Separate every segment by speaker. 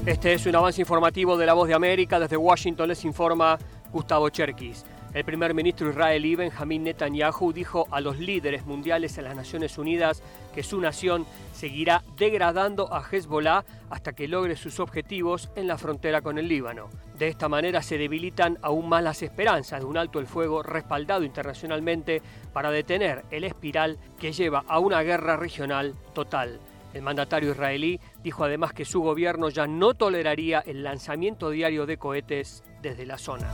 Speaker 1: Este es un avance informativo de La Voz de América. Desde Washington les informa Gustavo Cherkis. El primer ministro israelí Benjamín Netanyahu dijo a los líderes mundiales en las Naciones Unidas que su nación seguirá degradando a Hezbollah hasta que logre sus objetivos en la frontera con el Líbano. De esta manera se debilitan aún más las esperanzas de un alto el fuego respaldado internacionalmente para detener el espiral que lleva a una guerra regional total. El mandatario israelí dijo además que su gobierno ya no toleraría el lanzamiento diario de cohetes desde la zona.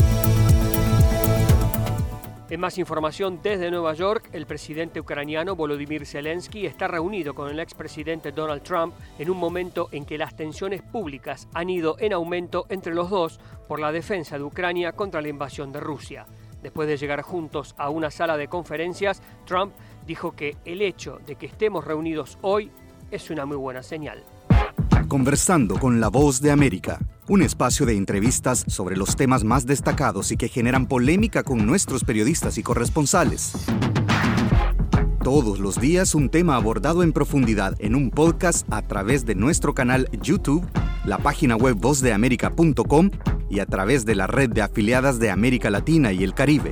Speaker 1: En más información, desde Nueva York, el presidente ucraniano Volodymyr Zelensky está reunido con el expresidente Donald Trump en un momento en que las tensiones públicas han ido en aumento entre los dos por la defensa de Ucrania contra la invasión de Rusia. Después de llegar juntos a una sala de conferencias, Trump dijo que el hecho de que estemos reunidos hoy es una muy buena señal.
Speaker 2: Conversando con La Voz de América, un espacio de entrevistas sobre los temas más destacados y que generan polémica con nuestros periodistas y corresponsales. Todos los días un tema abordado en profundidad en un podcast a través de nuestro canal YouTube, la página web vozdeamerica.com y a través de la red de afiliadas de América Latina y el Caribe.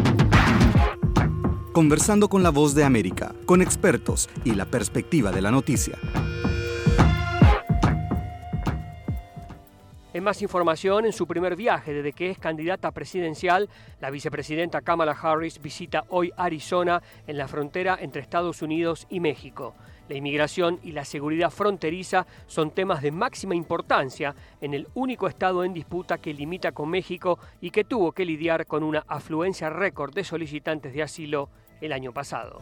Speaker 2: Conversando con La Voz de América, con expertos y la perspectiva de la noticia.
Speaker 1: En más información, en su primer viaje desde que es candidata presidencial, la vicepresidenta Kamala Harris visita hoy Arizona en la frontera entre Estados Unidos y México. La inmigración y la seguridad fronteriza son temas de máxima importancia en el único estado en disputa que limita con México y que tuvo que lidiar con una afluencia récord de solicitantes de asilo el año pasado.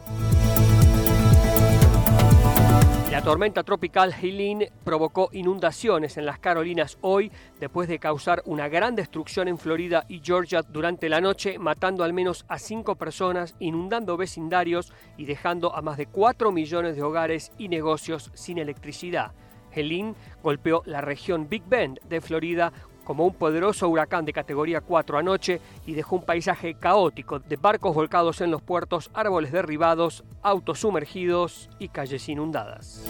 Speaker 1: La tormenta tropical Helene provocó inundaciones en las Carolinas hoy después de causar una gran destrucción en Florida y Georgia durante la noche, matando al menos a 5 personas, inundando vecindarios y dejando a más de 4 millones de hogares y negocios sin electricidad. Helene golpeó la región Big Bend de Florida como un poderoso huracán de categoría 4 anoche y dejó un paisaje caótico de barcos volcados en los puertos, árboles derribados, autos sumergidos y calles inundadas.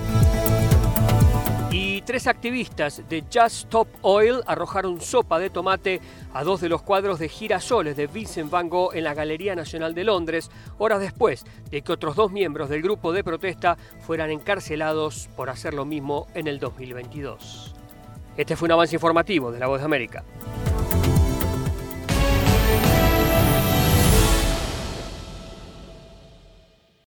Speaker 1: Y 3 activistas de Just Stop Oil arrojaron sopa de tomate a 2 de los cuadros de Girasoles de Vincent Van Gogh en la Galería Nacional de Londres, horas después de que otros 2 miembros del grupo de protesta fueran encarcelados por hacer lo mismo en el 2022. Este fue un avance informativo de La Voz de América.